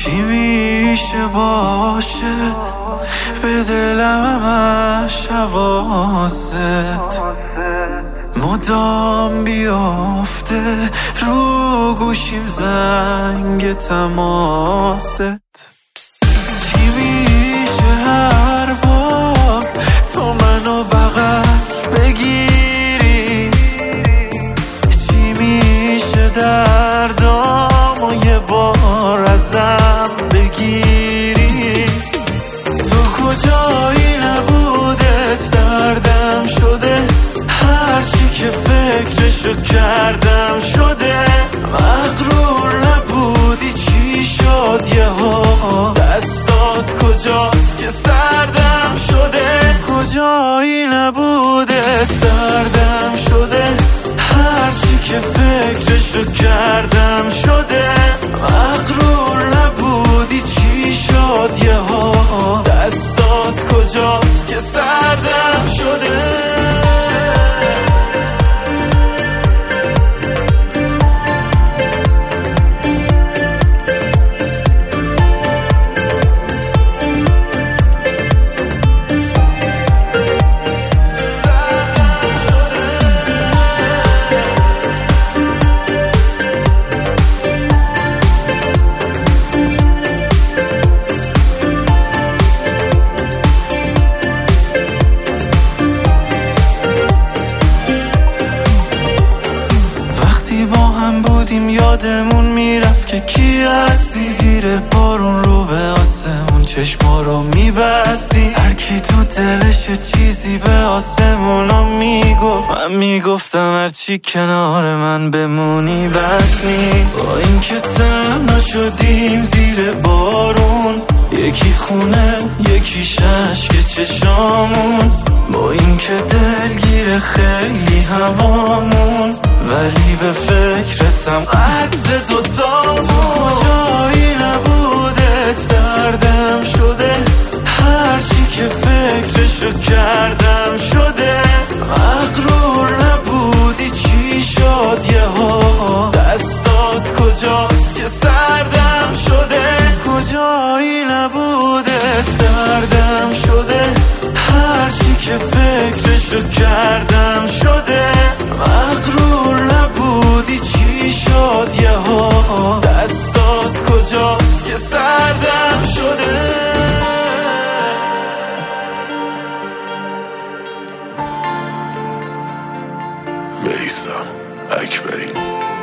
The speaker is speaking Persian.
چی میشه باشه به دلم همش حواست مدام بیافته رو گوشیم زنگ تماست. چی میشه هر بار تو منو بغل بگیری، چی میشه دردامو یه بار ازم بگیری. تو کجایی نبودت دردم شده، هرچی که فکرشو کردم شده. مغرور نبودی چی شد یهو، دستات کجاست که سردم شده. کجایی نبودت دردم شده، هرچی که فکرشو کردم شده. مغرور نبودی چی شد یهو، دستات کجاست که سردم شده. با هم بودیم یادمون میرفت که کی هستی، زیر بارون رو به آسمون چشما رو میبستی. هر کی تو دلش چیزی به آسمونا میگفت، من میگفتم هرچی کنار من بمونی بس نی. با این که تنها شدیم زیر بارون، یکی خونه یکی اشک چشامون. با این که دلگیر خیلی هوامون، ولی به فکرتم قد دوتامون. کجایی نبودت دردم شده، هرچی که فکرشو کردم شده. مغرور نبودی چی شد یهو، دستات کجاست که سردم شده. کجایی نبودت دردم شده، هرچی که فکرشو کردم شده. مغرور نبودی چی شد یهو، دستات کجاست که سردم شده. میثم اکبری.